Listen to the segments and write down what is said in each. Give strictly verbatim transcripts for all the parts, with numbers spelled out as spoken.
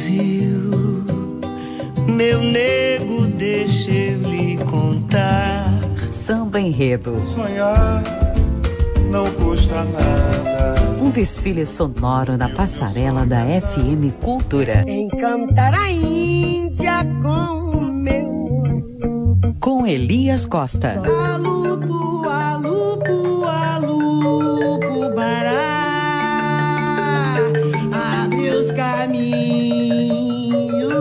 Brasil, meu nego, deixa eu lhe contar. Samba Enredo. Sonhar não custa nada. Um desfile sonoro na passarela da F M Cultura. Encantar a Índia com o meu. Com Elias Costa. Alupo, alupo, alupo, bará. Abre os caminhos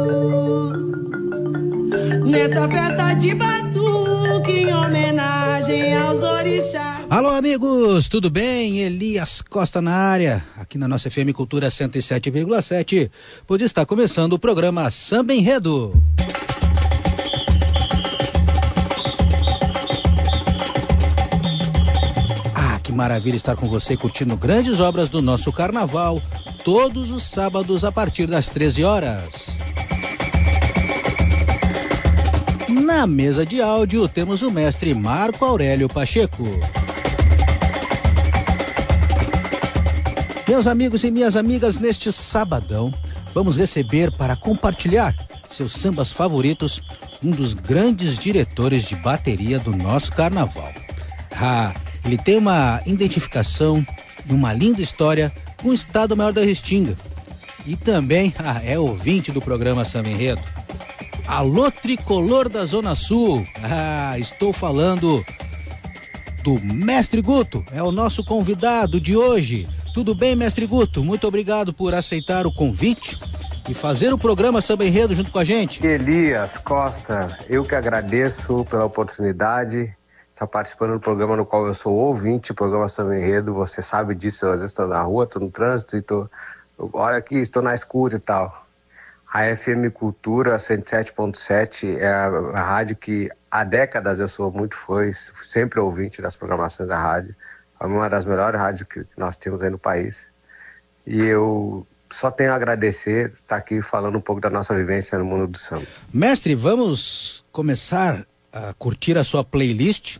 nesta festa de batuque em homenagem aos orixás. Alô, amigos, tudo bem? Elias Costa na área, aqui na nossa F M Cultura cento e sete vírgula sete, pois está começando o programa Samba Enredo. Ah, que maravilha estar com você curtindo grandes obras do nosso carnaval, todos os sábados a partir das treze horas. Na mesa de áudio temos o mestre Marco Aurélio Pacheco. Meus amigos e minhas amigas, neste sabadão, vamos receber para compartilhar seus sambas favoritos um dos grandes diretores de bateria do nosso carnaval. Ah, ele tem uma identificação e uma linda história com o Estado-Maior da Restinga. E também ah, é ouvinte do programa Samba Enredo. Alô, tricolor da Zona Sul. Ah, estou falando do Mestre Guto, é o nosso convidado de hoje. Tudo bem, Mestre Guto? Muito obrigado por aceitar o convite e fazer o programa Samba Enredo junto com a gente. Elias Costa, eu que agradeço pela oportunidade de estar participando do programa no qual eu sou ouvinte, o programa Samba Enredo. Você sabe disso, eu às vezes estou na rua, estou no trânsito, e tô, olha aqui, estou na escuta e tal. A F M Cultura cento e sete ponto sete é a, a rádio que há décadas eu sou muito fã, sempre ouvinte das programações da rádio. É uma das melhores rádios que nós temos aí no país. E eu só tenho a agradecer estar aqui falando um pouco da nossa vivência no mundo do samba. Mestre, vamos começar a curtir a sua playlist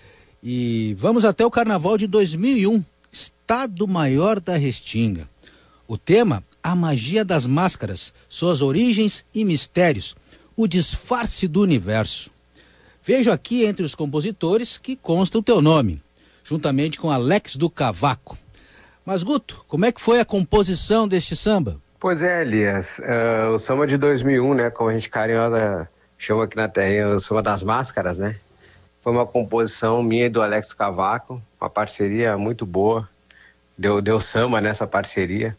e vamos até o Carnaval de dois mil e um, Estado-Maior da Restinga. O tema, a magia das máscaras, suas origens e mistérios, o disfarce do universo. Vejo aqui entre os compositores que consta o teu nome, juntamente com Alex do Cavaco. Mas, Guto, como é que foi a composição deste samba? Pois é, Elias, uh, o samba de dois mil e um, né, como a gente carinhosa chama aqui na terra, o samba das máscaras, né? Foi uma composição minha e do Alex do Cavaco, uma parceria muito boa, deu, deu samba nessa parceria.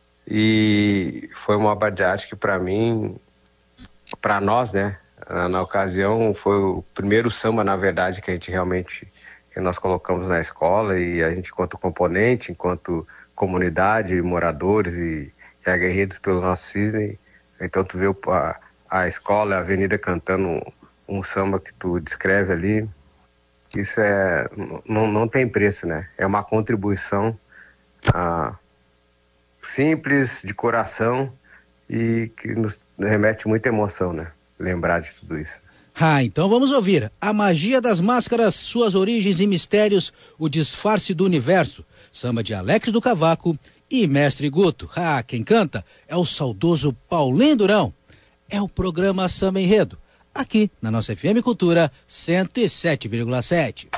E foi uma obra de arte que para mim, para nós, né, na, na ocasião, foi o primeiro samba, na verdade, que a gente realmente, que nós colocamos na escola, e a gente, enquanto componente, enquanto comunidade, moradores e, e aguerridos pelo nosso cisne, então tu vê a, a escola, a avenida cantando um, um samba que tu descreve ali, isso é, não, não tem preço, né, é uma contribuição a simples, de coração, e que nos remete muita emoção, né? Lembrar de tudo isso. Ah, então vamos ouvir. A magia das máscaras, suas origens e mistérios, o disfarce do universo. Samba de Alex do Cavaco e Mestre Guto. Ah, quem canta é o saudoso Paulinho Durão. É o programa Samba Enredo, aqui na nossa F M Cultura cento e sete vírgula sete.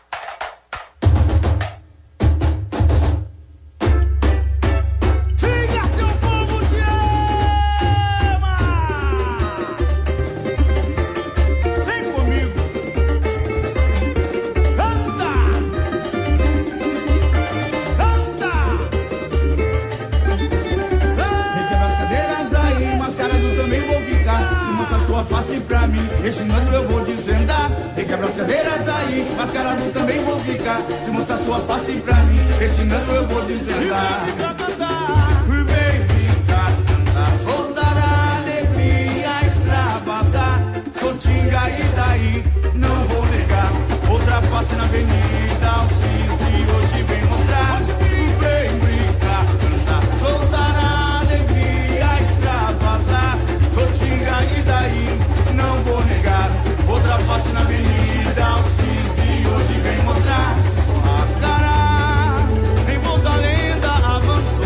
Reginando eu vou desvendar, requebra as cadeiras aí, mascarado também vou ficar. Se mostrar sua face pra mim, reginando eu vou desvendar. Vem brincar, cantar, soltar a alegria, extravasar, soltinga e daí, não vou negar. Outra face na avenida, o cisne hoje vem mostrar. Vem brincar, cantar, soltar a alegria, extravasar, soltinga e daí, não vou negar. Outra face na avenida, o cisne hoje vem mostrar. Mascarar, em volta a lenda avançar.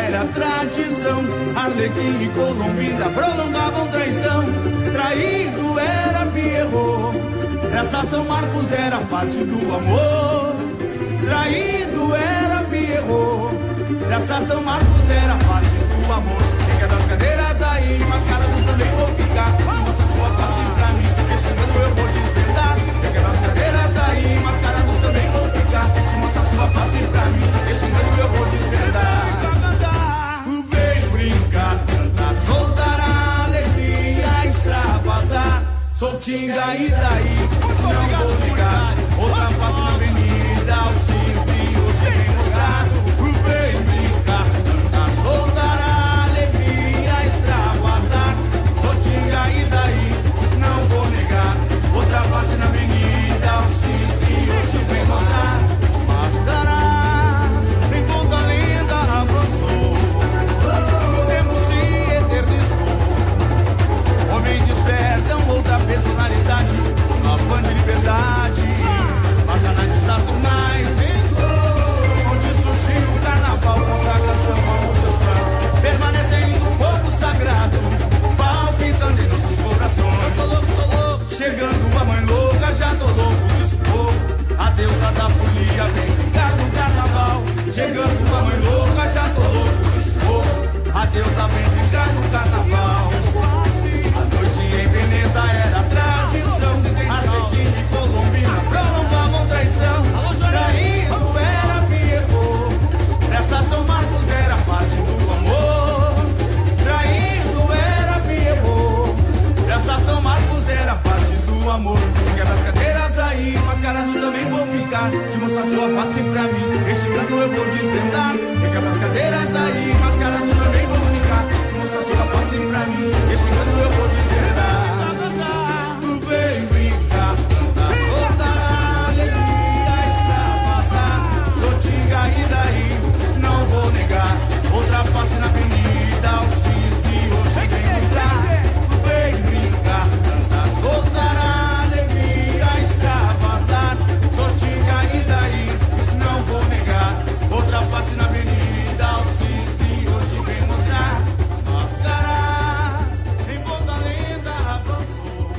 era tradição. Arlequim e Colombina prolongavam traição. Traído era Pierrot, essa São Marcos era parte do amor. Traído era Pierrot, essa São Marcos era parte do amor. Quem quebra as cadeiras aí, mascarado também vou ficar. Mostra sua face pra mim, chegando eu vou desvendar. Quem quebra as cadeiras aí, mascarado também vou ficar. Mostra sua face pra mim, chegando eu vou desvendar. Vem brincar, cantar, soltar a alegria, extravasar. Soltinga e daí, não vou ligar. Outra face na avenida, o cisne hoje vem mostrar. Vem brincar, cantar, soltar a alegria, extravasar. Soltinga e daí, não vou negar. Outra face na avenida, o cisne hoje vem mostrar. Máscaras, em toda a lenda avançou. O tempo se eternizou. Homem despertam outra personalidade, uma fã de liberdade, bacanais e saturnais. Onde surgiu o carnaval, consagração a outros pães, permanecem no fogo sagrado, palpitando em nossos corações. Eu tô louco, tô louco, chegando a mãe louca, já tô louco do esporro. A deusa da folia vem brincar no carnaval. Chegando a mãe louca, já tô louco do esporro. A deusa vem brincar no carnaval. Em Veneza era tradição, Arlequim e Colombina prolongavam traição. Traído era Pierrot, essa São Marcos era parte do amor. Traído era Pierrot, essa São Marcos era parte do amor. Quebra as cadeiras aí, mascarado também vou ficar. Se mostrar sua face pra mim, este canto eu vou desvendar. Quebra as cadeiras aí, mascarado também vou ficar. Se mostrar sua face pra mim, este canto eu vou desvendar. Vem brincar, cantar, soltar a alegria, extravasar. Soltinga e daí, não vou negar. Outra face na avenida, o cisne hoje vem mostrar. Vem brincar, cantar, soltar a alegria, extravasar. Soltinga e daí, não vou negar. Outra face na avenida, o cisne hoje vem mostrar. Máscaras, em toda a lenda avançou.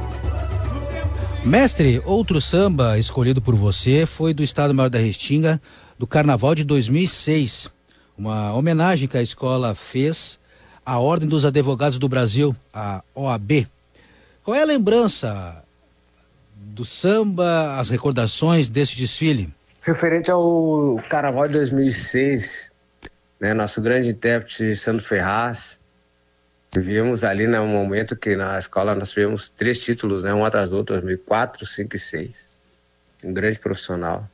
Mestre, outro samba escolhido por você foi do Estado Maior da Restinga, do Carnaval de dois mil e seis. Uma homenagem que a escola fez à Ordem dos Advogados do Brasil, a O A B. Qual é a lembrança do samba, as recordações desse desfile? Referente ao Carnaval de dois mil e seis, né, nosso grande intérprete Sandro Ferraz, vivíamos ali no momento que na escola nós tivemos três títulos, né, um atrás do outro, dois mil e quatro, cinco e seis. Um grande profissional.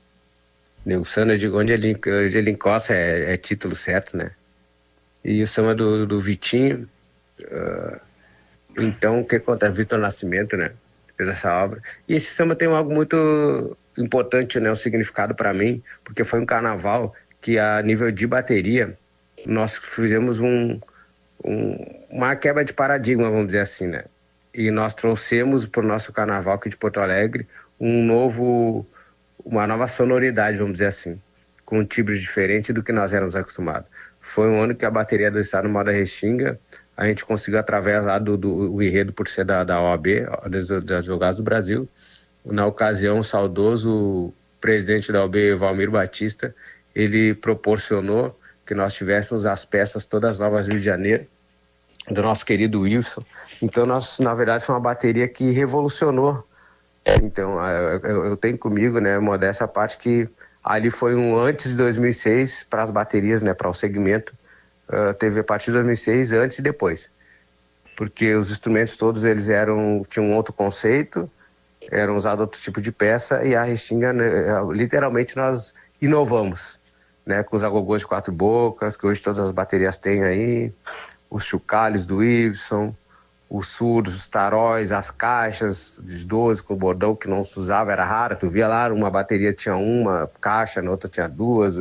O Sandro, eu digo, onde ele, onde ele encosta é, é título certo, né? E o samba do, do Vitinho, uh, então o que acontece? Vitor Nascimento, né? Fez essa obra. E esse samba tem algo muito importante, né? Um significado para mim, porque foi um carnaval que a nível de bateria nós fizemos um Um, uma quebra de paradigma, vamos dizer assim, né? E nós trouxemos para o nosso carnaval aqui de Porto Alegre um novo, uma nova sonoridade, vamos dizer assim, com um timbre diferente do que nós éramos acostumados. Foi um ano que a bateria do Estado Maior da Restinga, a gente conseguiu, através lá do, do o enredo, por ser da, da O A B, dos Advogados do Brasil. Na ocasião, o saudoso presidente da O A B, Valmir Batista, ele proporcionou que nós tivéssemos as peças todas novas do Rio de Janeiro, do nosso querido Wilson. Então, nós, na verdade, foi uma bateria que revolucionou. Então, eu, eu tenho comigo, né, modéstia a parte, que ali foi um antes de dois mil e seis para as baterias, né, para o segmento. Uh, teve a partir de dois mil e seis, antes e depois. Porque os instrumentos todos, eles eram, tinham um outro conceito, eram usados outro tipo de peça, e a Restinga, né, literalmente, nós inovamos, né, com os agogôs de quatro bocas, que hoje todas as baterias têm aí, os chocalhos do Wilson, os surdos, os taróis, as caixas de doze com bordão que não se usava, era rara. Tu via lá, uma bateria tinha uma caixa, na outra tinha duas,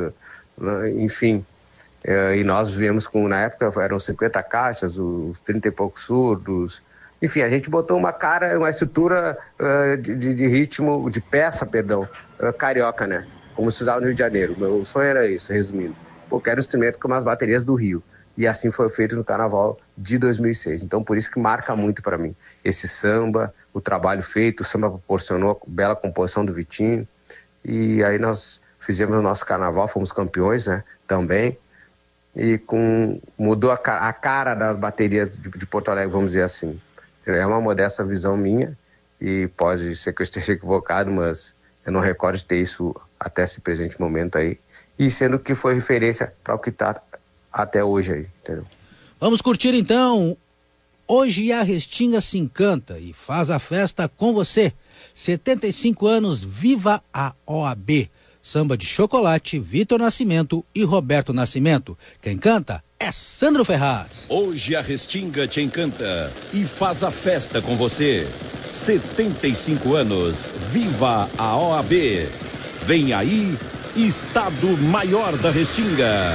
enfim. É, e nós viemos com, na época, eram cinquenta caixas, os trinta e poucos surdos. Enfim, a gente botou uma cara, uma estrutura uh, de, de, de ritmo, de peça, perdão, uh, carioca, né? Como se usava no Rio de Janeiro. Meu sonho era isso, resumindo. qualquer instrumento como as baterias do Rio. E assim foi feito no Carnaval de dois mil e seis. Então, por isso que marca muito para mim esse samba, o trabalho feito, o samba proporcionou a bela composição do Vitinho. E aí nós fizemos o nosso Carnaval, fomos campeões, né, também. E com, mudou a, a cara das baterias de, de Porto Alegre, vamos dizer assim. É uma modesta visão minha, e pode ser que eu esteja equivocado, mas eu não recordo de ter isso até esse presente momento aí. E sendo que foi referência para o que está até hoje aí, entendeu? Vamos curtir então. Hoje a Restinga se encanta e faz a festa com você. setenta e cinco anos, viva a O A B. Samba de Chocolate, Vitor Nascimento e Roberto Nascimento. Quem canta é Sandro Ferraz. Hoje a Restinga te encanta e faz a festa com você. setenta e cinco anos, viva a O A B. Vem aí, Estado Maior da Restinga.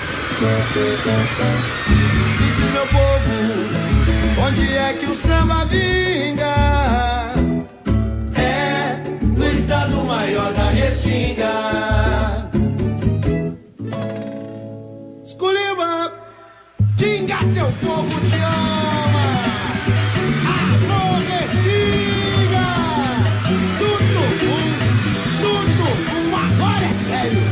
Diz meu povo, onde é que o samba vinga? É no Estado Maior da Restinga. Esculiba, tinga, teu povo te ama. Alô, Restinga, tudo bom, tudo bom, agora é sério.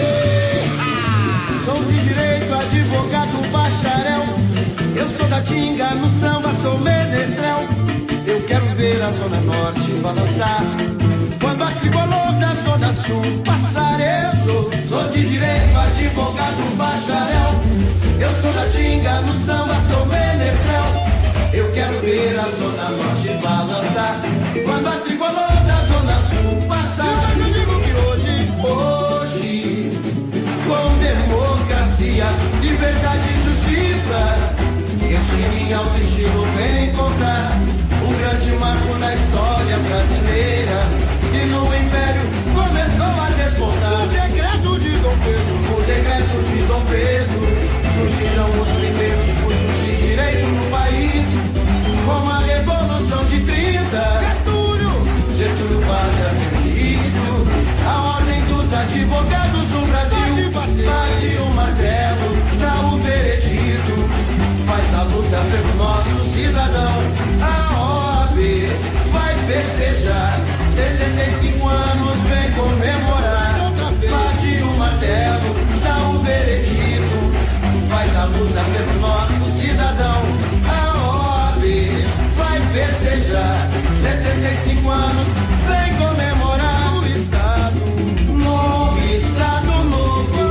Sou de direito, advogado, bacharel. Eu sou da Tinga, no samba sou menestrel. Eu quero ver a Zona Norte balançar quando a tricolor da Zona Sul passar. Eu sou, sou de direito, advogado, bacharel. Eu sou da Tinga, no samba sou menestrel. Eu quero ver a Zona Norte balançar quando a tricolor da Zona Sul passar. Eu digo que hoje, hoje, com democracia, liberdade e justiça, este em alto estilo vem contar um grande marco na história brasileira, que no Império começou a despontar. O decreto de Dom Pedro, o decreto de Dom Pedro, surgiram os primeiros cursos de direito no país, com a Revolução de trinta. Getúlio, Getúlio Vargas, ministro, a ordem dos advogados do Brasil bate o martelo, dá o veredito, faz a luta pelo nosso cidadão. A O A B vai festejar setenta e cinco anos, vem comemorar. Bate o martelo, dá o veredito, faz a luta pelo nosso cidadão. A O A B vai festejar setenta e cinco anos, vem comemorar. O Estado, no Estado Novo,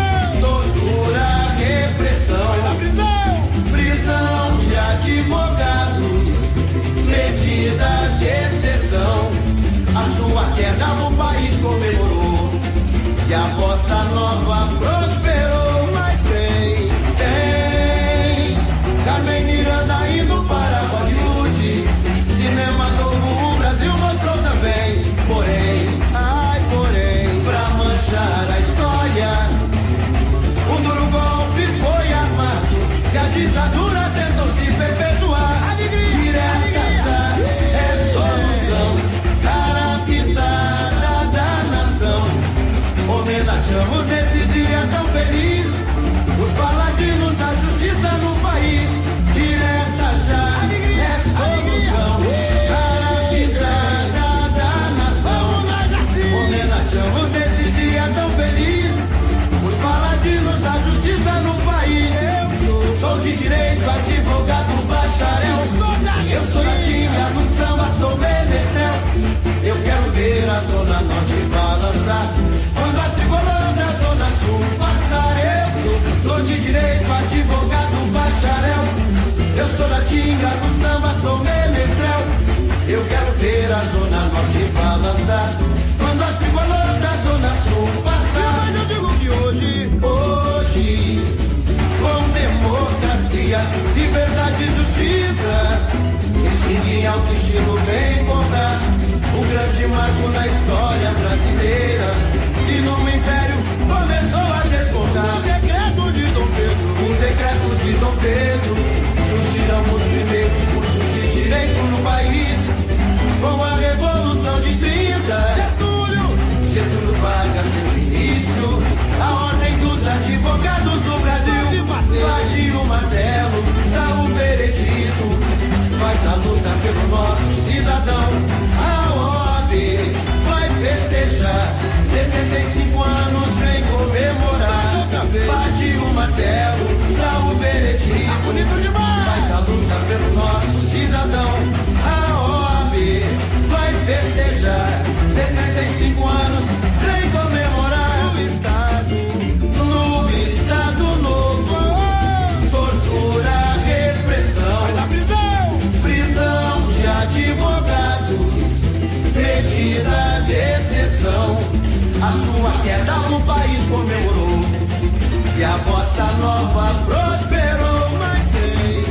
tortura, repressão, prisão de advogados, medidas de exceção. A sua queda no país comemorou e a bossa nova prosperou. Mas tem, tem Carmen Miranda indo para Hollywood, cinema novo o Brasil mostrou também. Porém, ai porém, pra manchar a história, um duro golpe foi armado e a ditadura tentou se perpetuar. Direta já é solução para a pitada da nação. Homenageamos nesse dia tão feliz os paladinos da justiça no país. Direta já é solução para a pitada da nação. Homenageamos nesse dia tão feliz os paladinos da justiça no país. Eu sou de direito, advogado, bacharel. Eu sou da Tinga, no samba sou menestrel. Eu quero ver a Zona Norte balançar quando a tricolor da Zona Sul passar. Eu sou, sou de direito, advogado, bacharel. Eu sou da Tinga, no samba sou menestrel. Eu quero ver a Zona Norte balançar quando a tricolor da Zona Sul passar. Mas eu digo que hoje, hoje, com democracia, liberdade e justiça, esse em alto estilo vem contar um grande marco na história brasileira, que no Império começou a despontar. O decreto de Dom Pedro, o decreto de Dom Pedro, surgiram os primeiros cursos de direito no país, com a Revolução de trinta. Getúlio, Getúlio Vargas, meu ministro, a ordem dos advogados a queda o país comemorou e a bossa nova prosperou. Mas tem,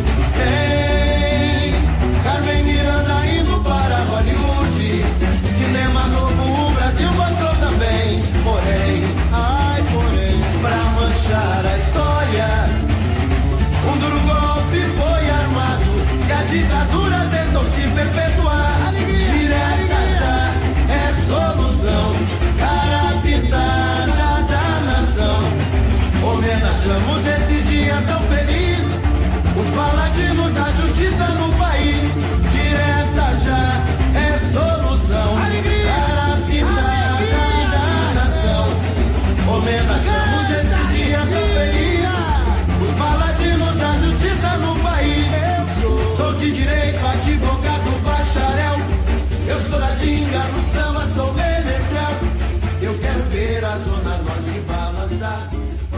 tem Carmen Miranda indo para Hollywood, cinema novo o Brasil mostrou também. Porém, ai porém, pra manchar a história, um duro golpe foi armado e a ditadura tentou se perpetuar. Alegria, direta já é solução, cara pintada da nação. Homenageamos esse dia tão feliz, os paladinos da justiça no país. Direta já é solução, alegria, cara pintada da nação. Homenageamos esse dia tão feliz, os paladinos da justiça no país. Eu sou de direito, advogado, bacharel. Eu sou da dinga, no samba sou menestrel. Eu quero ver a zona norte balançar.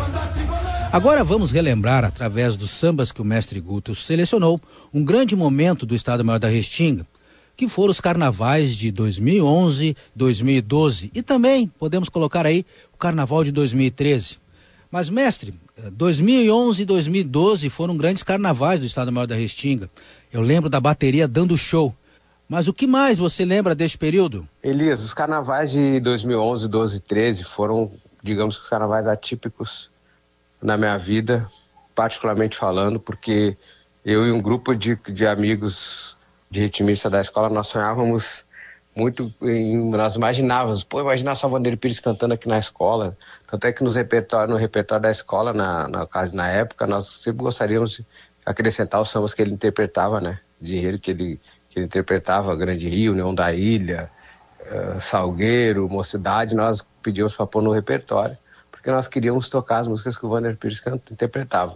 Agora vamos relembrar, através dos sambas que o mestre Guto selecionou, um grande momento do Estado Maior da Restinga, que foram os carnavais de dois mil e onze, dois mil e doze e também podemos colocar aí o carnaval de dois mil e treze. Mas, mestre, dois mil e onze e dois mil e doze foram grandes carnavais do Estado Maior da Restinga. Eu lembro da bateria dando show. Mas o que mais você lembra deste período? Elias, os carnavais de dois mil e onze, doze e treze foram, digamos, os carnavais atípicos na minha vida, particularmente falando, porque eu e um grupo de, de amigos de ritmista da escola, nós sonhávamos muito, em, nós imaginávamos, pô, imaginar só Vandeir Pires cantando aqui na escola. Tanto é que nos repertório, no repertório da escola, na, na, na época, nós sempre gostaríamos de acrescentar os sambas que ele interpretava, né? De enredo que ele, que ele interpretava, Grande Rio, Neon da Ilha, uh, Salgueiro, Mocidade, nós pedíamos para pôr no repertório, porque nós queríamos tocar as músicas que o Vandeir Pires canta, interpretava.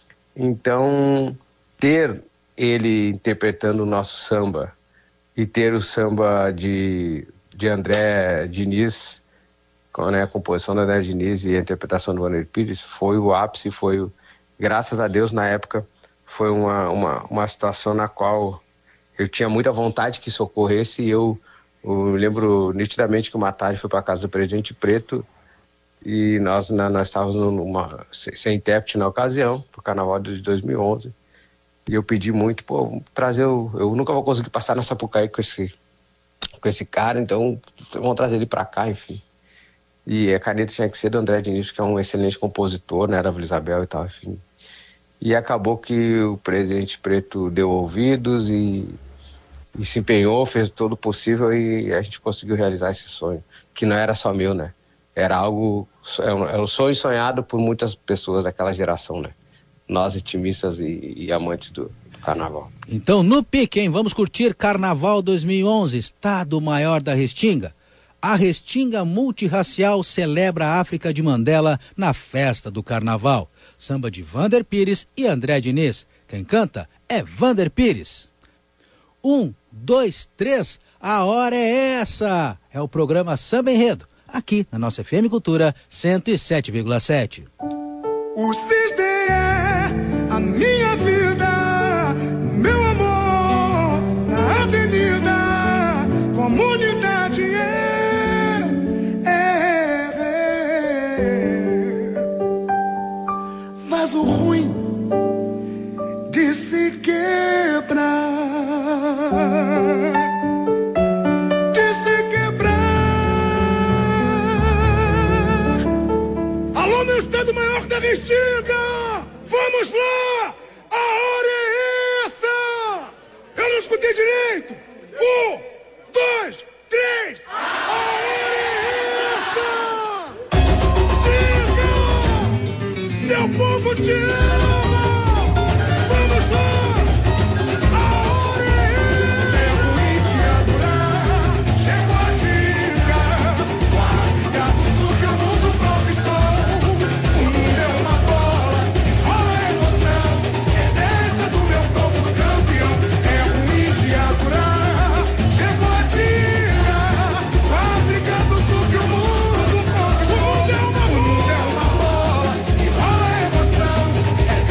Então, ter ele interpretando o nosso samba e ter o samba de, de André Diniz, com, né, a composição do André Diniz e a interpretação do Vandeir Pires, foi o ápice, foi, o, graças a Deus, na época, foi uma, uma, uma situação na qual eu tinha muita vontade que isso ocorresse, e eu, eu lembro nitidamente que uma tarde foi para a casa do Presidente Preto, e nós, na, nós estávamos numa, sem intérprete na ocasião, para o Carnaval de dois mil e onze, e eu pedi muito, pô, trazer o... Eu nunca vou conseguir passar na Sapucaí com esse, com esse cara, então vamos trazer ele para cá, enfim. E a caneta tinha que ser do André Diniz, que é um excelente compositor, né, da Vila Isabel e tal, enfim. E acabou que o Presidente Preto deu ouvidos e, e se empenhou, fez todo o possível, e a gente conseguiu realizar esse sonho, que não era só meu, né? Era algo, era um sonho sonhado por muitas pessoas daquela geração, né? Nós, ritmistas e, e amantes do, do carnaval. Então, no pique, hein? Vamos curtir Carnaval dois mil e onze, Estado Maior da Restinga. A Restinga Multirracial celebra a África de Mandela na festa do Carnaval. Samba de Vandeir Pires e André Diniz. Quem canta é Vandeir Pires. Um, dois, três, a hora é essa. É o programa Samba Enredo, aqui na nossa F M Cultura cento e sete vírgula sete. O cisne é a minha vida, meu amor, na avenida, comunidade é, é, é. Vaso ruim de se quebrar, de se quebrar. Alô, meu Estado Maior da Restinga! Vamos lá! A hora é essa! Eu não escutei direito! Um, dois, três! A hora é essa! Diga! Meu povo te ama! Vamos lá! É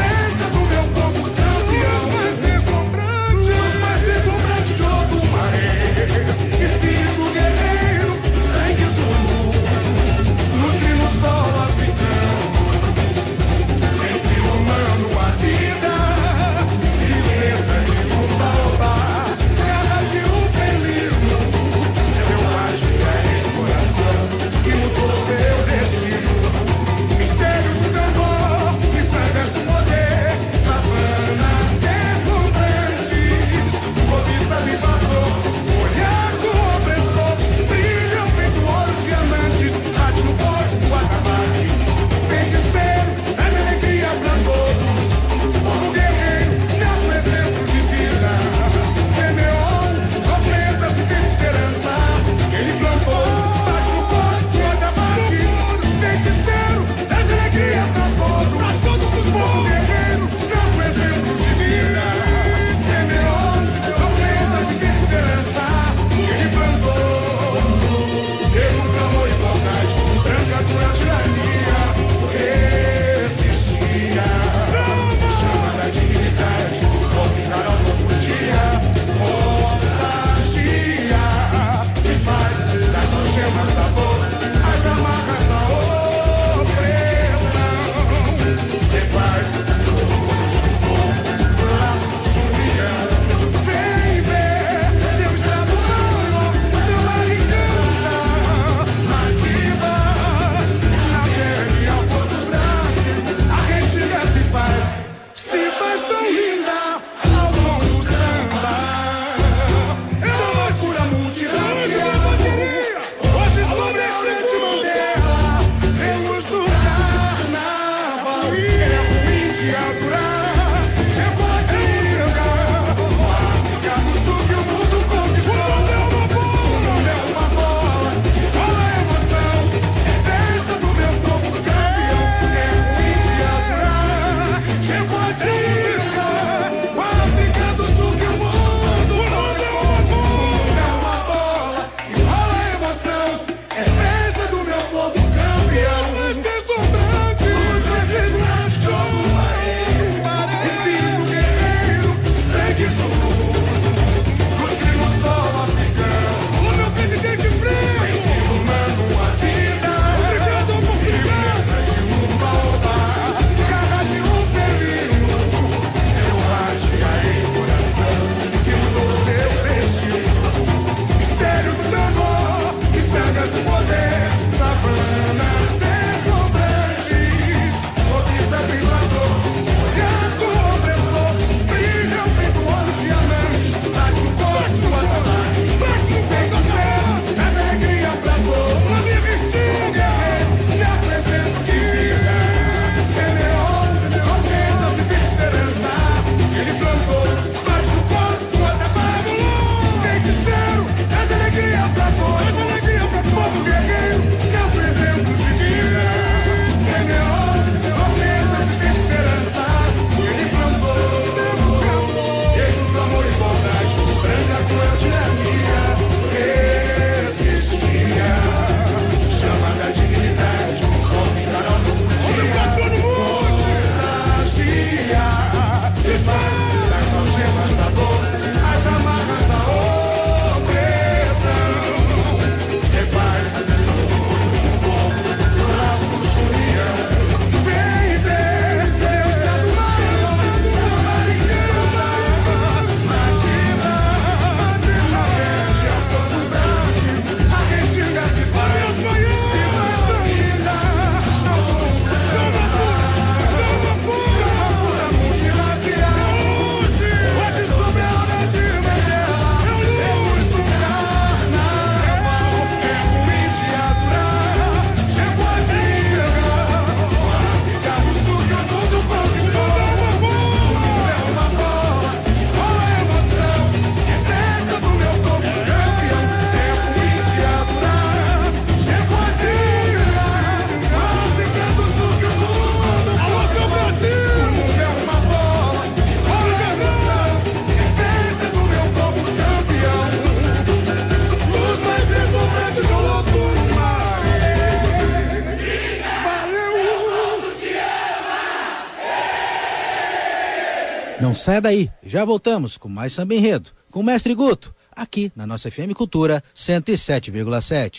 Não saia daí, já voltamos com mais Samba Enredo, com o Mestre Guto, aqui na nossa F M Cultura cento e sete vírgula sete.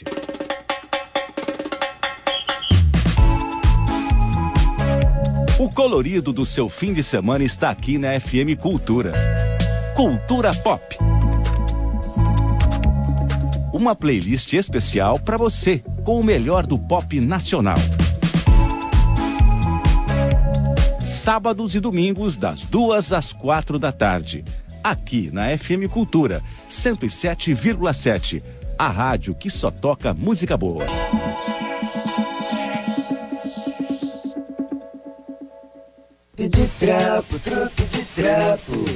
O colorido do seu fim de semana está aqui na F M Cultura. Cultura Pop. Uma playlist especial para você, com o melhor do pop nacional. Sábados e domingos, das duas às quatro da tarde. Aqui na F M Cultura, cento e sete vírgula sete. A rádio que só toca música boa. De trapo, trupe de trapo.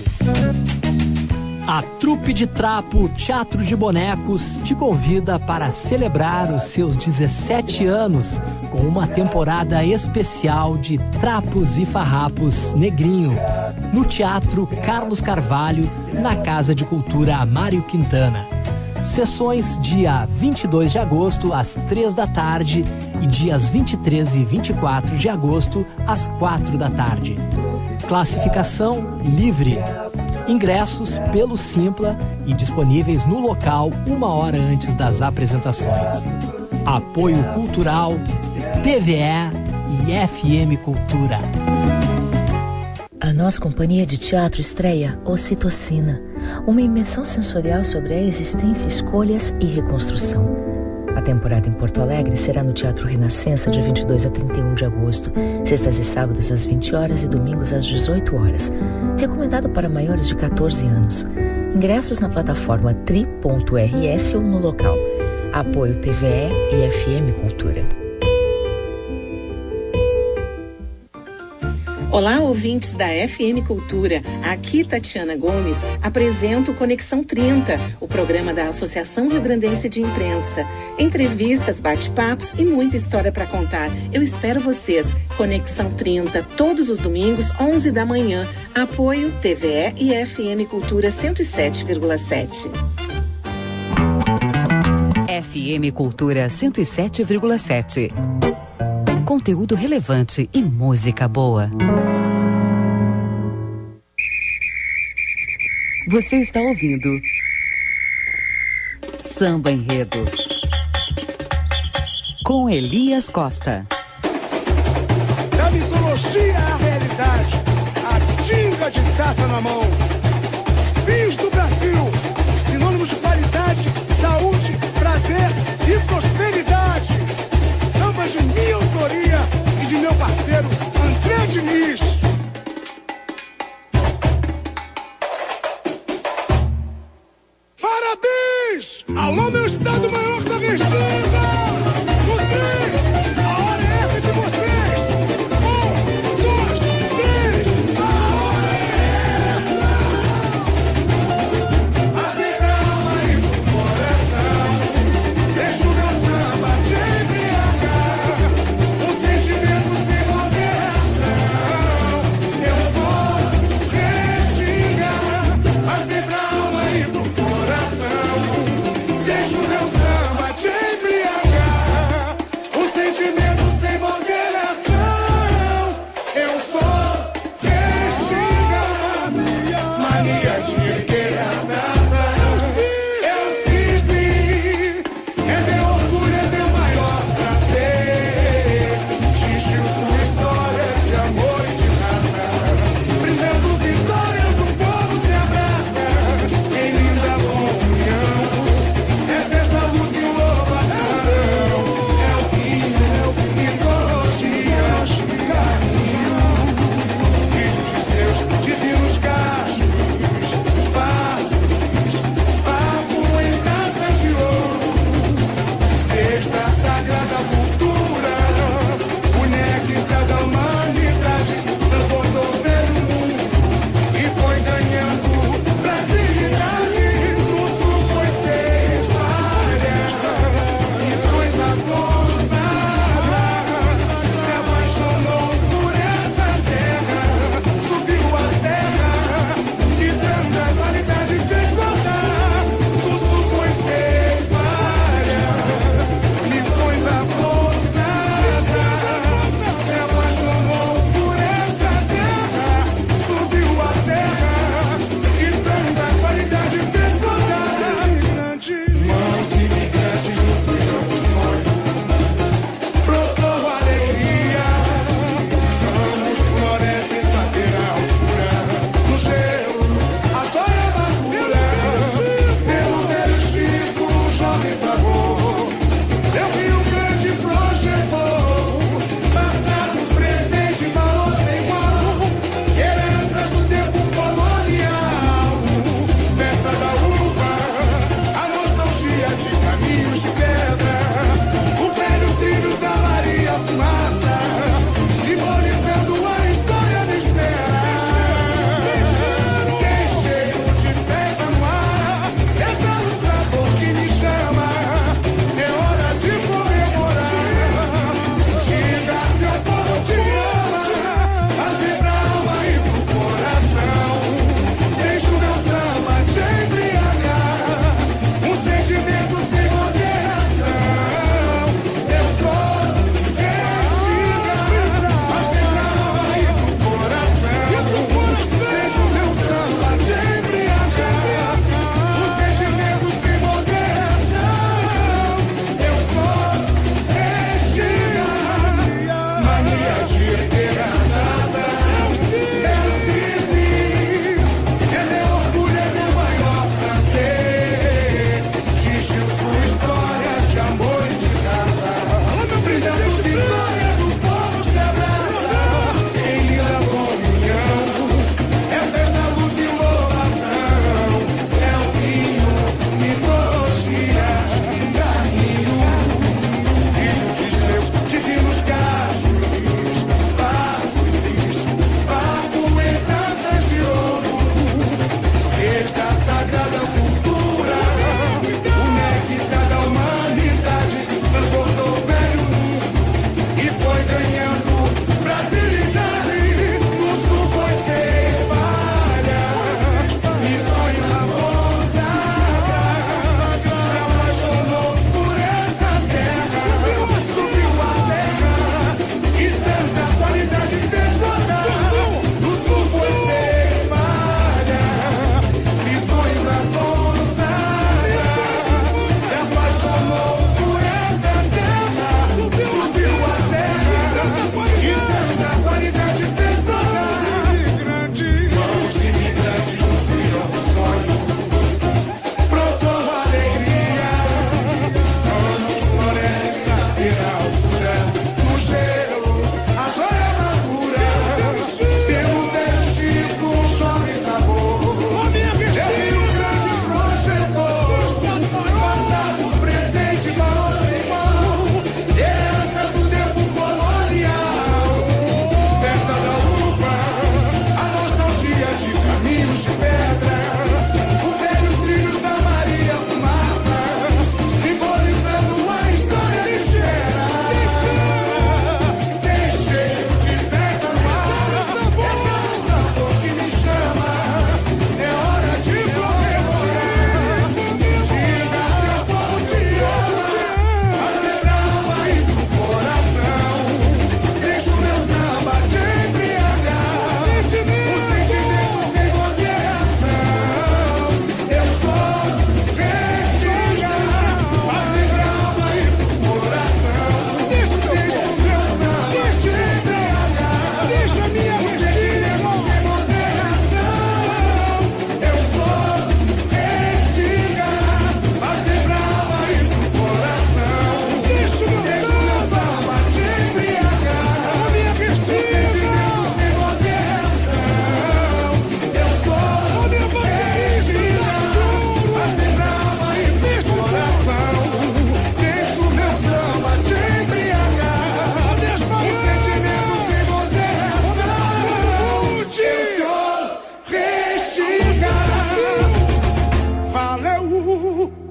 A Trupe de Trapo Teatro de Bonecos te convida para celebrar os seus dezessete anos com uma temporada especial de Trapos e Farrapos Negrinho, no Teatro Carlos Carvalho, na Casa de Cultura Amário Quintana. Sessões dia vinte e dois de agosto às três da tarde e dias vinte e três e vinte e quatro de agosto às quatro da tarde. Classificação livre. Ingressos pelo Simpla e disponíveis no local uma hora antes das apresentações. Apoio Cultural, T V E e F M Cultura. A nossa companhia de teatro estreia Ocitocina, uma imersão sensorial sobre a existência, escolhas e reconstrução. A temporada em Porto Alegre será no Teatro Renascença de vinte e dois a trinta e um de agosto, sextas e sábados às vinte horas e domingos às dezoito horas. Recomendado para maiores de quatorze anos. Ingressos na plataforma tri ponto r s ou no local. Apoio T V E e F M Cultura. Olá, ouvintes da F M Cultura. Aqui, Tatiana Gomes, apresento Conexão trinta, o programa da Associação Rio-Grandense de Imprensa. Entrevistas, bate-papos e muita história para contar. Eu espero vocês. Conexão trinta, todos os domingos, onze da manhã. Apoio T V E e F M Cultura cento e sete vírgula sete. F M Cultura cento e sete vírgula sete. Conteúdo relevante e música boa. Você está ouvindo Samba Enredo com Elias Costa. Da mitologia à realidade, a tinga de taça na mão. Vinhos do Brasil, sinônimo de qualidade, saúde, prazer e prosperidade. Samba de minha autoria e de meu parceiro André Diniz. Parabéns! Alô, meu estado maior da Restinga! Vocês! A hora é essa de vocês! Um, dois, três! A hora é essa!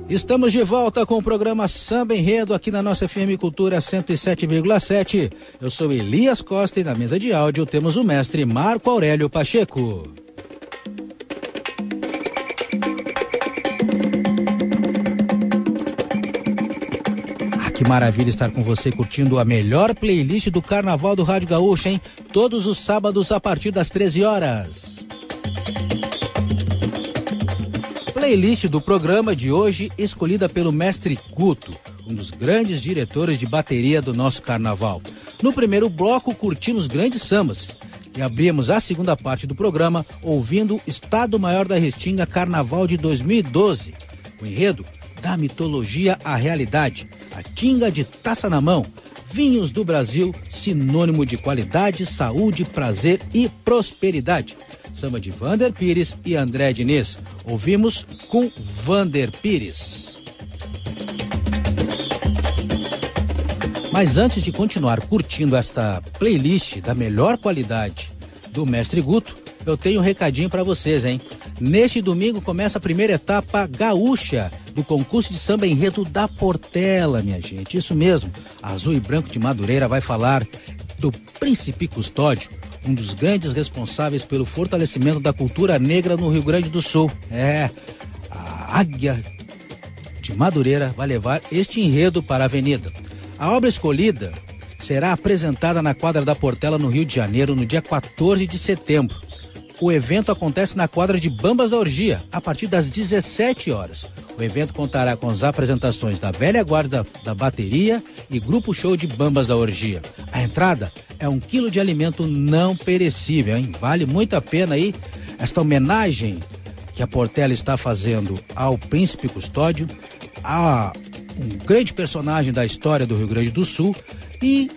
Estamos de volta com o programa Samba Enredo aqui na nossa F M Cultura cento e sete vírgula sete. Eu sou Elias Costa e na mesa de áudio temos o mestre Marco Aurélio Pacheco. Ah, que maravilha estar com você curtindo a melhor playlist do Carnaval do Rádio Gaúcho, hein? Todos os sábados a partir das treze horas. Playlist do programa de hoje escolhida pelo mestre Guto, um dos grandes diretores de bateria do nosso carnaval. No primeiro bloco curtimos grandes sambas e abrimos a segunda parte do programa ouvindo Estado Maior da Restinga Carnaval de dois mil e doze. O enredo da mitologia à realidade, a tinga de taça na mão, vinhos do Brasil, sinônimo de qualidade, saúde, prazer e prosperidade. Samba de Vander Pires e André Diniz. Ouvimos com Vander Pires. Mas antes de continuar curtindo esta playlist da melhor qualidade do mestre Guto, eu tenho um recadinho para vocês, hein? Neste domingo começa a primeira etapa gaúcha do concurso de samba enredo da Portela, minha gente. Isso mesmo, Azul e Branco de Madureira vai falar do Príncipe Custódio, um dos grandes responsáveis pelo fortalecimento da cultura negra no Rio Grande do Sul. É, a Águia de Madureira vai levar este enredo para a avenida. A obra escolhida será apresentada na quadra da Portela, no Rio de Janeiro, no dia quatorze de setembro. O evento acontece na quadra de Bambas da Orgia, a partir das dezessete horas. O evento contará com as apresentações da velha guarda da bateria e grupo show de Bambas da Orgia. A entrada é um quilo de alimento não perecível, hein? Vale muito a pena aí esta homenagem que a Portela está fazendo ao Príncipe Custódio, a um grande personagem da história do Rio Grande do Sul. E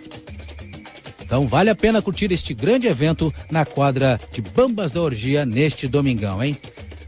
então vale a pena curtir este grande evento na quadra de Bambas da Orgia neste domingão, hein?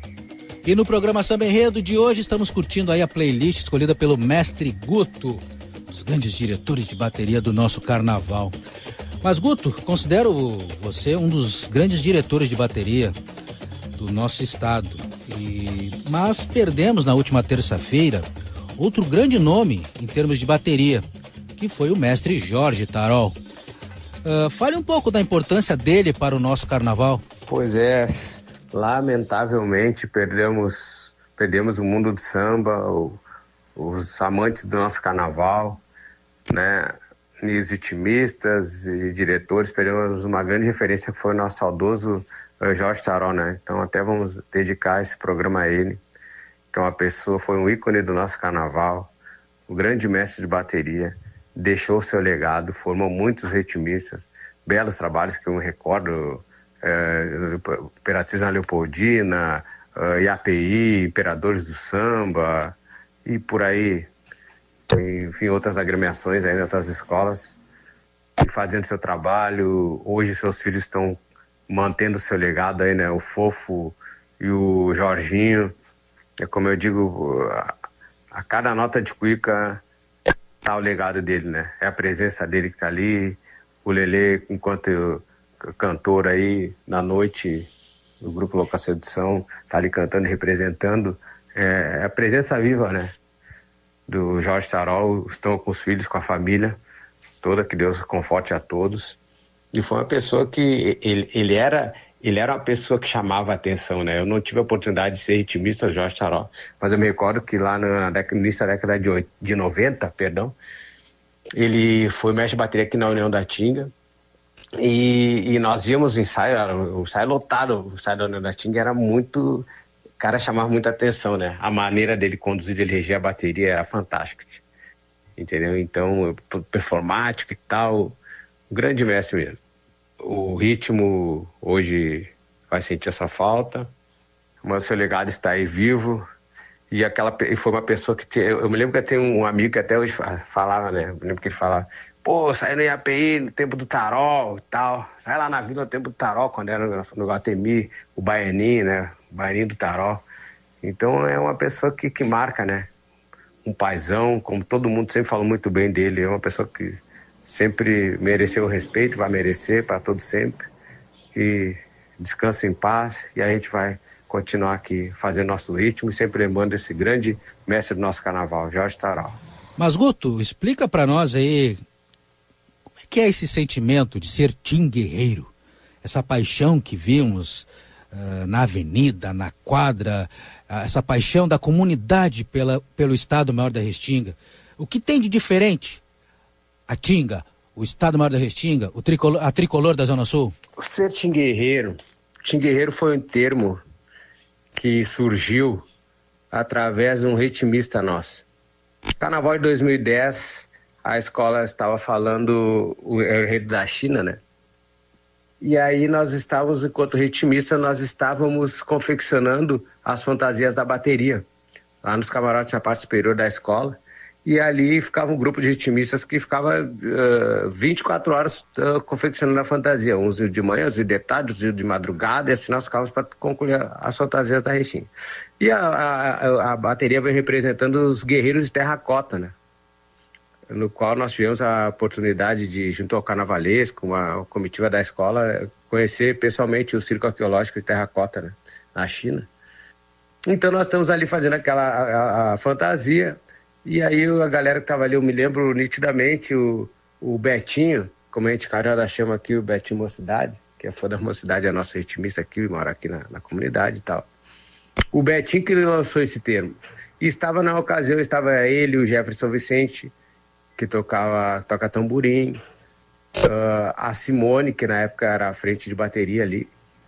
E no programa Samba Enredo de hoje estamos curtindo aí a playlist escolhida pelo mestre Guto, os grandes diretores de bateria do nosso carnaval. Mas Guto, considero você um dos grandes diretores de bateria do nosso estado. E... Mas perdemos na última terça-feira outro grande nome em termos de bateria, que foi o mestre Jorge Tarol. Uh, fale um pouco da importância dele para o nosso carnaval. Pois é, lamentavelmente perdemos, perdemos o mundo do samba, o, os amantes do nosso carnaval, né? E os vitimistas e diretores, perdemos uma grande referência que foi o nosso saudoso uh, Jorge Tarol, né? Então até vamos dedicar esse programa a ele, que é uma pessoa, foi um ícone do nosso carnaval, um grande mestre de bateria, deixou seu legado, formou muitos ritmistas, belos trabalhos que eu me recordo, é, Imperatriz Ana Leopoldina, é, I A P I, Imperadores do Samba, e por aí, enfim, outras agremiações aí, outras escolas, fazendo seu trabalho. Hoje seus filhos estão mantendo seu legado aí, né, o Fofo e o Jorginho. É como eu digo, a, a cada nota de cuíca tá o legado dele, né? É a presença dele que tá ali, o Lelê, enquanto cantor aí, na noite, do Grupo Locação Edição, tá ali cantando e representando. É a presença viva, né? Do Jorge Tarol, estão com os filhos, com a família toda, que Deus conforte a todos. E foi uma pessoa que, ele, ele era... Ele era uma pessoa que chamava a atenção, né? Eu não tive a oportunidade de ser ritmista, Jorge Tarol, mas eu me recordo que lá na década, no início da década de, oito, de noventa, perdão, ele foi mestre de bateria aqui na União da Tinga, e, e nós íamos no ensaio, era, o ensaio lotado, o ensaio da União da Tinga era muito... O cara chamava muita atenção, né? A maneira dele conduzir, dele reger a bateria era fantástica, entendeu? Então, performática e tal, um grande mestre mesmo. O ritmo hoje vai sentir essa falta, mas seu legado está aí vivo. E aquela e foi uma pessoa que tinha, eu, eu me lembro que eu tenho um amigo que até hoje falava, né? Eu me lembro que ele falava, pô, saí no I A P I no tempo do Tarol e tal, sai lá na vila no tempo do Tarol, quando era no, no Guatemi, o Baianinho, né? O Baianinho do Tarol. Então é uma pessoa que, que marca, né? Um paizão, como todo mundo sempre falou muito bem dele, é uma pessoa que sempre mereceu o respeito, vai merecer para todo sempre, que descanse em paz, e a gente vai continuar aqui fazendo nosso ritmo e sempre lembrando esse grande mestre do nosso carnaval, Jorge Tarau. Mas, Guto, explica para nós aí, como é que é esse sentimento de ser Tim Guerreiro? Essa paixão que vimos uh, na avenida, na quadra, uh, essa paixão da comunidade pela, pelo Estado Maior da Restinga. O que tem de diferente a Tinga, o Estado Maior da Restinga, o tricolor, a tricolor da Zona Sul? Ser Tim Guerreiro, Tim Guerreiro foi um termo que surgiu através de um ritmista nosso. Carnaval de dois mil e dez, a escola estava falando o enredo da China, né? E aí nós estávamos, enquanto ritmista, nós estávamos confeccionando as fantasias da bateria, lá nos camarotes na parte superior da escola. E ali ficava um grupo de ritmistas que ficava uh, vinte e quatro horas uh, confeccionando a fantasia. Uns de manhã, uns de tarde, uns de madrugada, e assim nós ficávamos para concluir as fantasias da Restinga. E a, a, a bateria veio representando os guerreiros de terracota, né? No qual nós tivemos a oportunidade de, junto ao carnavalesco, uma comitiva da escola, conhecer pessoalmente o circo arqueológico de terracota, né? Na China. Então nós estamos ali fazendo aquela a, a, a fantasia. E aí a galera que estava ali, eu me lembro nitidamente, o, o Betinho, como a gente caramba chama aqui, o Betinho Mocidade, que é fã da Mocidade, é nosso ritmista aqui, mora aqui na, na comunidade e tal. O Betinho que lançou esse termo. E estava na ocasião, estava ele, o Jefferson Vicente, que tocava, toca tamborim, uh, a Simone, que na época era a frente de bateria ali.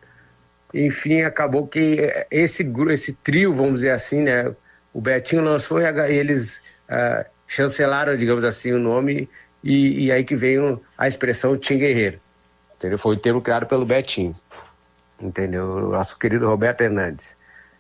Enfim, acabou que esse, esse trio, vamos dizer assim, né? O Betinho lançou e eles uh, chancelaram, digamos assim, o nome e, e aí que veio a expressão Tim Guerreiro. Entendeu? Foi o termo criado pelo Betinho. Entendeu? O nosso querido Roberto Hernandes.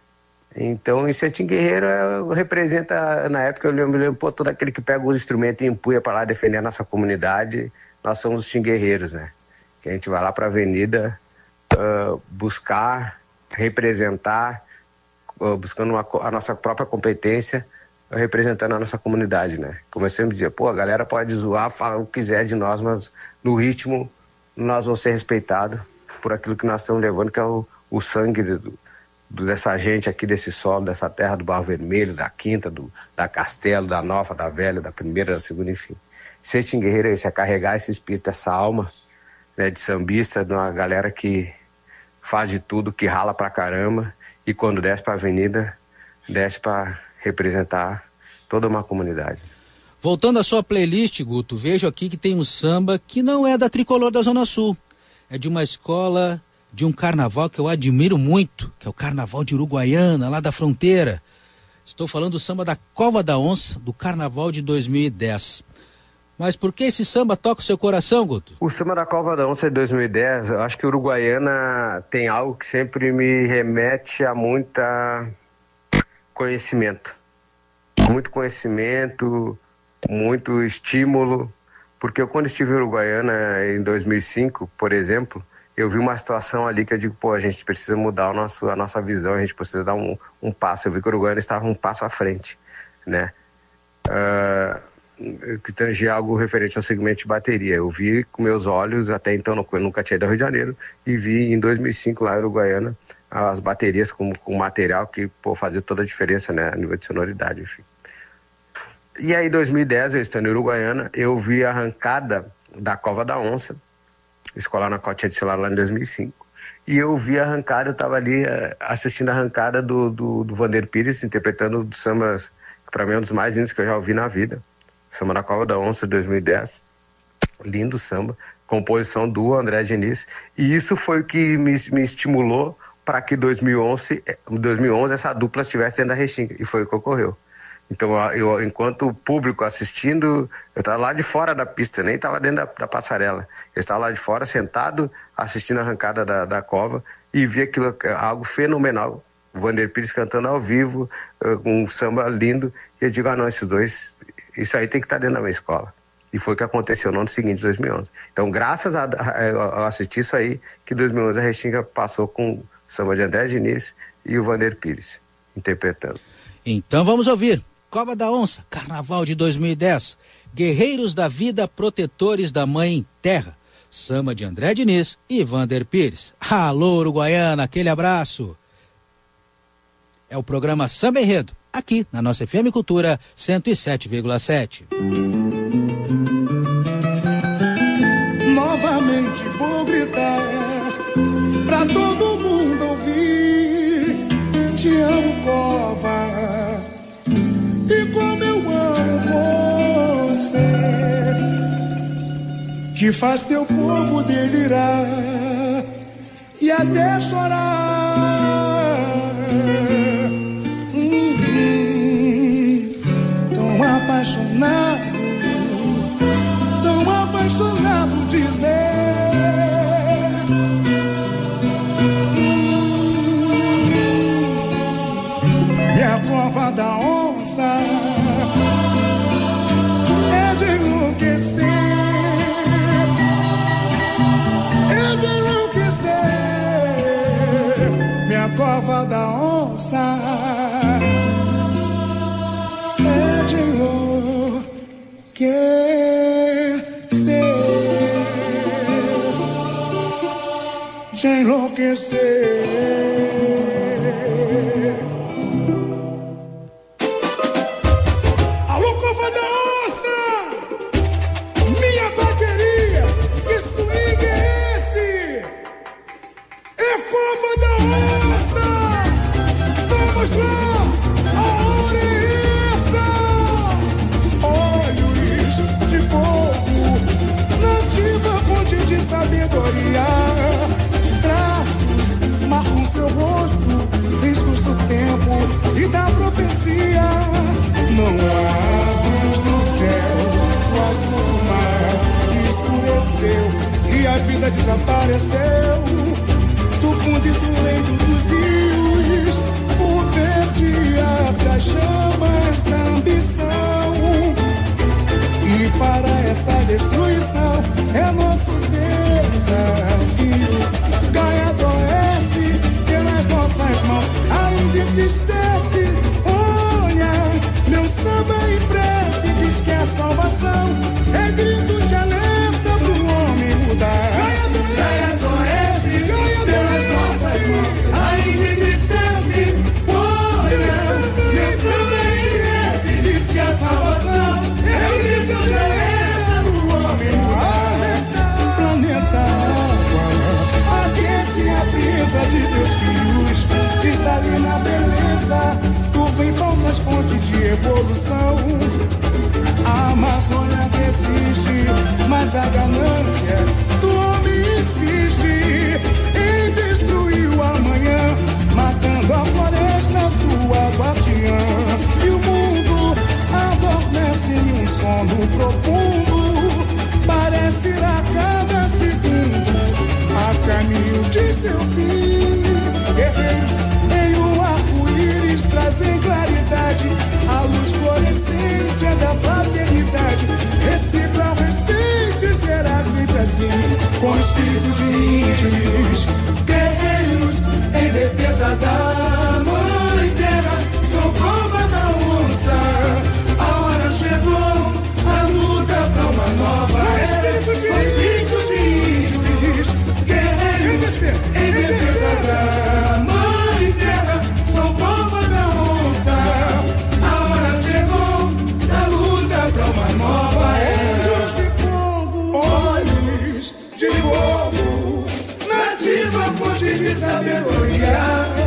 Então, esse Tim Guerreiro é, representa, na época, eu me lembro, pô, todo aquele que pega os instrumentos e empunha para lá defender a nossa comunidade, nós somos os Tim Guerreiros, né? Que a gente vai lá para a avenida uh, buscar, representar, buscando uma, a nossa própria competência, representando a nossa comunidade, né? Como eu sempre dizia, pô, a galera pode zoar, falar o que quiser de nós, mas no ritmo nós vamos ser respeitados por aquilo que nós estamos levando, que é o, o sangue do, do, dessa gente aqui, desse solo, dessa terra do Barro Vermelho, da Quinta, do, da Castelo, da Nova, da Velha, da Primeira, da Segunda, enfim. Ser Tim Guerreiro é isso, é carregar esse espírito, essa alma, né, de sambista, de uma galera que faz de tudo, que rala pra caramba, e quando desce para a avenida, desce para representar toda uma comunidade. Voltando à sua playlist, Guto, vejo aqui que tem um samba que não é da Tricolor da Zona Sul. É de uma escola, de um carnaval que eu admiro muito, que é o Carnaval de Uruguaiana, lá da fronteira. Estou falando do samba da Cova da Onça, do Carnaval de dois mil e dez. Mas por que esse samba toca o seu coração, Guto? O samba da Cova da Onça de dois mil e dez, eu acho que Uruguaiana tem algo que sempre me remete a muita conhecimento. Muito conhecimento, muito estímulo, porque eu quando estive em Uruguaiana em dois mil e cinco, por exemplo, eu vi uma situação ali que eu digo, pô, a gente precisa mudar o nosso, a nossa visão, a gente precisa dar um, um passo. Eu vi que o Uruguaiana estava um passo à frente, né? Uh, que tangia algo referente ao segmento de bateria. Eu vi com meus olhos, até então eu nunca tinha ido ao Rio de Janeiro, e vi em dois mil e cinco lá em Uruguaiana as baterias com, com material que, pô, fazia toda a diferença, né, a nível de sonoridade, enfim. E aí em dois mil e dez, eu estando em Uruguaiana, eu vi a arrancada da Cova da Onça, escolar na Cotinha de Celular lá em dois mil e cinco, e eu vi a arrancada, eu estava ali assistindo a arrancada do, do, do Vander Pires, interpretando o samba, que para mim é um dos mais lindos que eu já ouvi na vida, samba da Cova da Onça de dois mil e dez, lindo samba, composição do André Diniz, e isso foi o que me, me estimulou para que em dois mil e onze, dois mil e onze essa dupla estivesse dentro da Restinga, e foi o que ocorreu. Então, eu, enquanto público assistindo, eu estava lá de fora da pista, nem estava dentro da, da passarela. Eu estava lá de fora, sentado, assistindo a arrancada da, da cova, e vi aquilo, algo fenomenal. O Vander Pires cantando ao vivo, um samba lindo, e eu digo, ah não, esses dois, isso aí tem que estar dentro da minha escola. E foi o que aconteceu no ano seguinte, dois mil e onze. Então, graças a, a, a assistir isso aí, que em dois mil e onze a Restinga passou com o samba de André Diniz e o Vander Pires, interpretando. Então vamos ouvir. Cova da Onça, Carnaval de dois mil e dez, Guerreiros da Vida, Protetores da Mãe Terra, samba de André Diniz e Vander Pires. Alô, Uruguaiana, aquele abraço. É o programa Samba Enredo, aqui na nossa F M Cultura cento e sete vírgula sete. Novamente vou gritar pra todo mundo ouvir: te amo, cova, e como eu amo você, que faz teu povo delirar e até chorar. Hum, tão apaixonado, tão apaixonado, dizer. E a prova da onça é de enlouquecer, é de enlouquecer. Minha cova da onça é de enlouquecer, de enlouquecer. Desapareceu do fundo e do leito dos rios, o verde abre as chamas da ambição. E para essa destruição é nosso desafio. Gaia adoece pelas nossas mãos, ainda entristece. Olha, meu samba em prece diz que é salvação, é grito de alerta pro homem mudar. De teus filhos, cristalina beleza, turva em falsas fontes de evolução. A Amazônia resiste, mas a ganância do homem insiste em destruir o amanhã, matando a floresta, sua guardiã. E o mundo adormece em um sono profundo, parece ir a cada segundo a caminho de seu fim. Guerreiros em um arco-íris trazem claridade, a luz florescente é da fraternidade. Recicla o respeito e será sempre assim, com o espírito de índios. Guerreiros em defesa da mãe terra, sou cova da onça. A hora chegou, a luta pra uma nova era, com o espírito de índios. Guerreiros em defesa da mãe terra, sou cova da onça. A hora chegou, a luta pra uma nova era. Olhos de fogo, olhos de fogo, nativa fonte de sabedoria.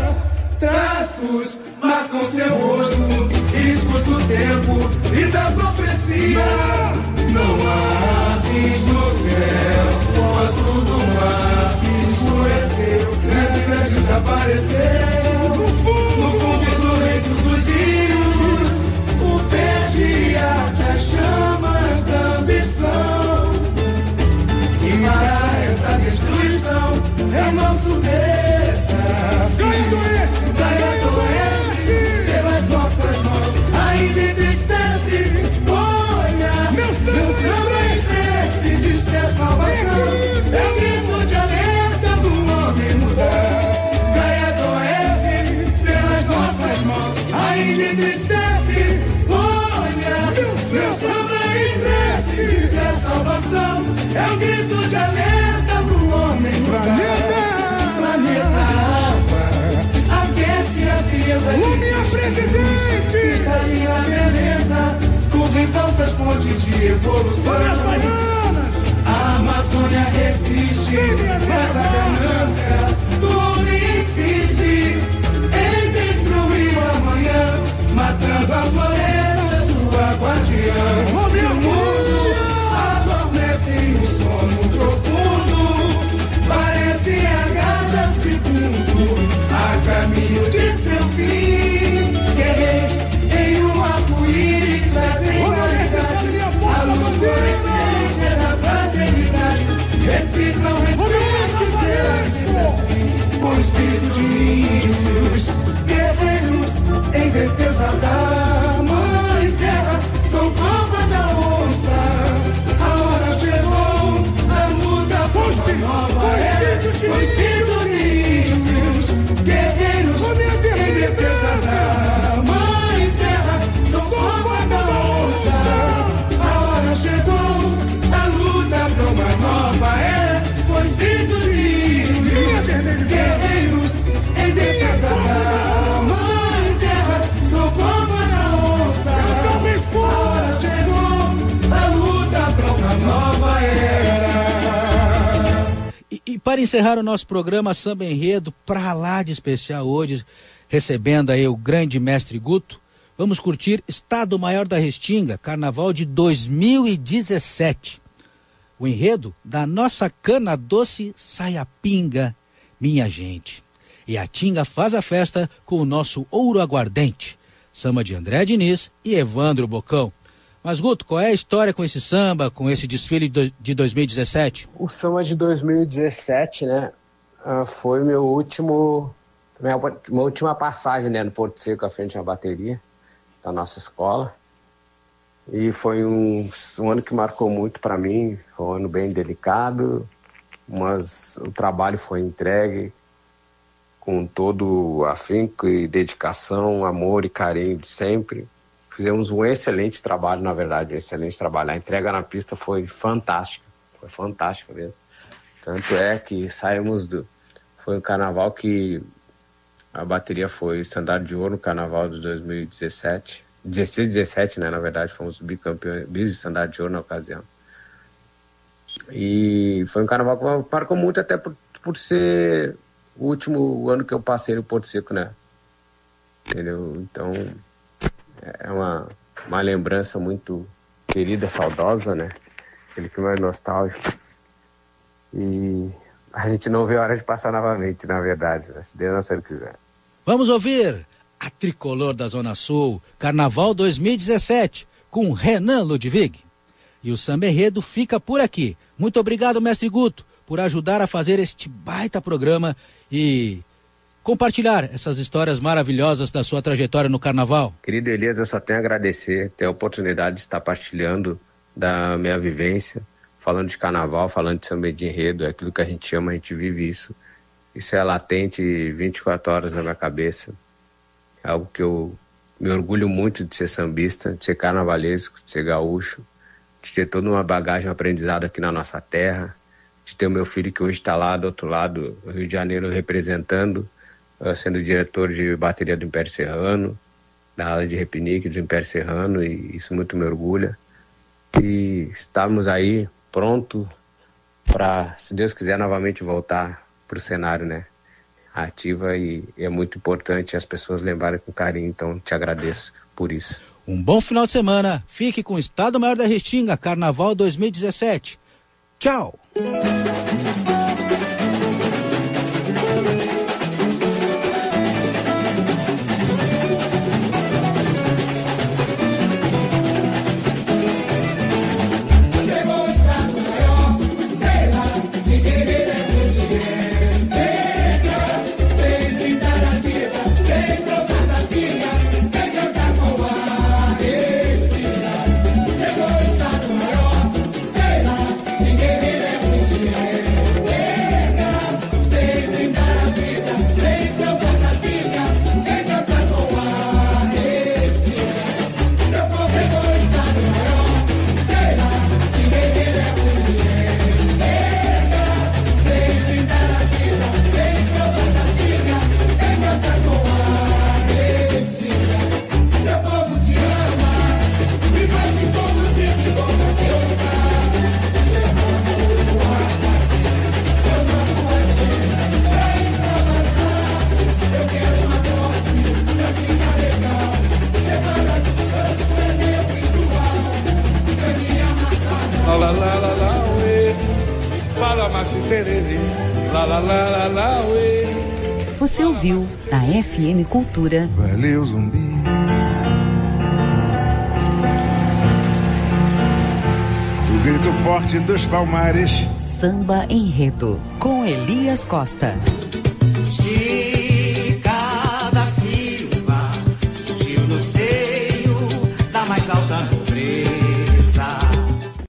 Traços marcam seu rosto, riscos do tempo e da profecia. Não há fins no céu, poço do mar escureceu, neve desapareceu. No fundo do leito dos rios, o verde arde as chamas da ambição. E para essa destruição é nosso desafio. Gaia adoece pelas nossas mãos, ainda entristece. Olha, meu samba cresce, diz que é salvação, é o grito de alerta do homem mudar. Gaia adoece presidente! Cristalina beleza, curva em falsas fontes de evolução. Olha as baianas! A Amazônia resiste, mas a ganância do homem insiste em destruir o amanhã, matando a floresta, sua guardiã. Oh, o mundo adormece em um sono profundo, parece a cada segundo, a caminho de seu fim. Guerreiros em um arco-íris trazem a verdade, a luz fluorescente da fraternidade. Reciclam, respeitam e será assim, com espírito de índios, guerreiros em defesa da mãe terra, são prova da onça. A hora chegou, a luta por uma nova era, com espírito de índios, guerreiros em defesa da mãe terra, são prova da onça. A hora chegou, a luta por uma nova era, com espírito de índios, guerreiros em defesa da mãe terra, são prova da onça. A hora chegou, a luta por uma nova era. E, e para encerrar o nosso programa Samba Enredo, pra lá de especial hoje, recebendo aí o grande mestre Guto, vamos curtir Estado Maior da Restinga, Carnaval de dois mil e dezessete. O enredo da nossa cana doce sai a pinga, minha gente. E a Tinga faz a festa com o nosso ouro aguardente. Samba de André Diniz e Evandro Bocão. Mas, Guto, qual é a história com esse samba, com esse desfile de dois mil e dezessete? O samba de dois mil e dezessete, né, foi meu último, minha, minha última passagem, né, no Porto Seco, à frente da bateria da nossa escola. E foi um, um ano que marcou muito para mim, foi um ano bem delicado, mas o trabalho foi entregue com todo afinco e dedicação, amor e carinho de sempre. Fizemos um excelente trabalho, na verdade, um excelente trabalho. A entrega na pista foi fantástica, foi fantástica mesmo. Tanto é que saímos do... Foi um carnaval que a bateria foi estandarte de ouro no carnaval de dois mil e dezessete. dezesseis, dezessete, né? Na verdade, fomos bicampeões, bis-estandarte de ouro na ocasião. E foi um carnaval que marcou muito, até por, por ser o último ano que eu passei no Porto Seco, né? Entendeu? Então, é uma, uma lembrança muito querida, saudosa, né? Aquele clima nostálgico. E a gente não vê a hora de passar novamente, na verdade, né? Se Deus não quiser. Vamos ouvir a Tricolor da Zona Sul, Carnaval dois mil e dezessete, com Renan Ludwig. E o Samba Enredo fica por aqui. Muito obrigado, mestre Guto, por ajudar a fazer este baita programa e compartilhar essas histórias maravilhosas da sua trajetória no Carnaval. Querido Elias, eu só tenho a agradecer, ter a oportunidade de estar partilhando da minha vivência, falando de Carnaval, falando de Samba de Enredo, é aquilo que a gente ama, a gente vive isso. Isso é latente vinte e quatro horas na minha cabeça. É algo que eu me orgulho muito de ser sambista, de ser carnavalesco, de ser gaúcho, de ter toda uma bagagem, um aprendizado aqui na nossa terra, de ter o meu filho que hoje está lá do outro lado, no Rio de Janeiro, representando, sendo diretor de bateria do Império Serrano, da ala de repinique do Império Serrano, e isso muito me orgulha. E estamos aí pronto para, se Deus quiser, novamente voltar para o cenário, né? Ativa, e é muito importante as pessoas lembrarem com carinho, então te agradeço por isso. Um bom final de semana, fique com o Estado Maior da Restinga, Carnaval dois mil e dezessete. Tchau! Ninguém me lembra. lá, lá, lá, lá, lá, uê. Você ouviu na F M Cultura. Valeu, zumbi. O grito forte dos palmares. Samba Enredo, com Elias Costa. Sim.